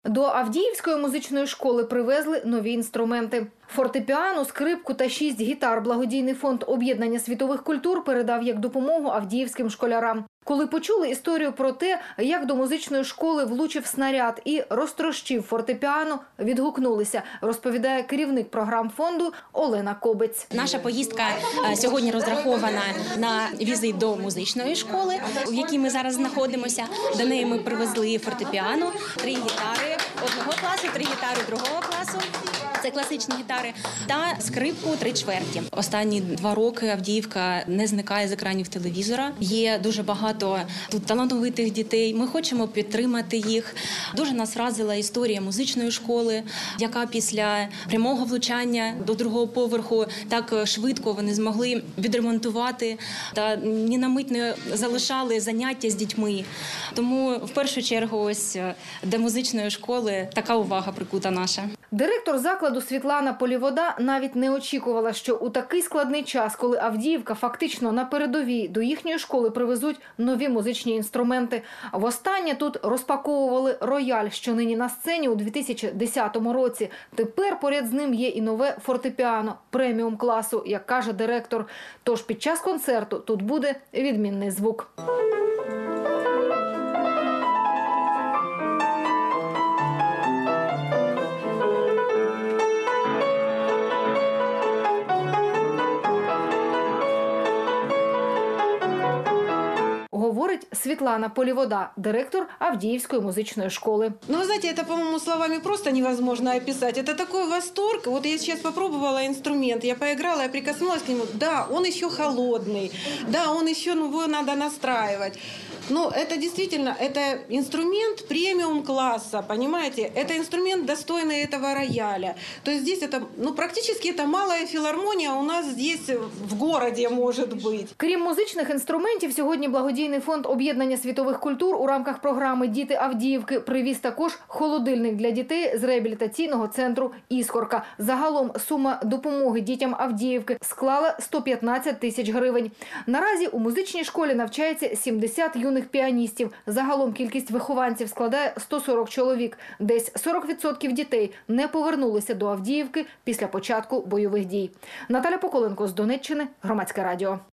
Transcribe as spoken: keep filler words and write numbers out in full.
До Авдіївської музичної школи привезли нові інструменти. Фортепіано, скрипку та шість гітар благодійний фонд об'єднання світових культур передав як допомогу авдіївським школярам. Коли почули історію про те, як до музичної школи влучив снаряд і розтрощив фортепіано, відгукнулися, розповідає керівник програм фонду Олена Кобець. Наша поїздка сьогодні розрахована на візит до музичної школи, в якій ми зараз знаходимося. До неї ми привезли фортепіано, три гітари одного класу, три гітари другого класу. Це класичні гітари, та скрипку три чверті. Останні два роки Авдіївка не зникає з екранів телевізора. Є дуже багато тут талановитих дітей. Ми хочемо підтримати їх. Дуже нас вразила історія музичної школи, яка після прямого влучання до другого поверху так швидко вони змогли відремонтувати та ні на мить не залишали заняття з дітьми. Тому в першу чергу ось до музичної школи така увага прикута наша. Директор закладу Світлана Полівода навіть не очікувала, що у такий складний час, коли Авдіївка фактично на передовій, до їхньої школи привезуть нові музичні інструменти. Востаннє тут розпаковували рояль, що нині на сцені у дві тисячі десятому році. Тепер поряд з ним є і нове фортепіано преміум класу, як каже директор. Тож під час концерту тут буде відмінний звук. Говорить Светлана Полівода, директор Авдіївської музичної школи. Ну, вы знаете, это, по-моему, словами просто невозможно описать. Это такой восторг. Вот я сейчас попробовала инструмент, я поиграла, я прикоснулась к нему. Да, он еще холодный, да, он еще, ну, его надо настраивать. Но это действительно, это инструмент премиум класса, понимаете? Это инструмент, достойный этого рояля. То есть здесь это, ну, практически это малая филармония у нас здесь в городе может быть. Крім музичних інструментів, сьогодні благодійний фонд об'єднання світових культур у рамках програми «Діти Авдіївки» привіз також холодильник для дітей з реабілітаційного центру «Іскорка». Загалом сума допомоги дітям Авдіївки склала сто п'ятнадцять тисяч гривень. Наразі у музичній школі навчається сімдесят юних піаністів. Загалом кількість вихованців складає сто сорок чоловік. Десь сорок відсотків дітей не повернулися до Авдіївки після початку бойових дій. Наталя Поколенко з Донеччини, Громадське радіо.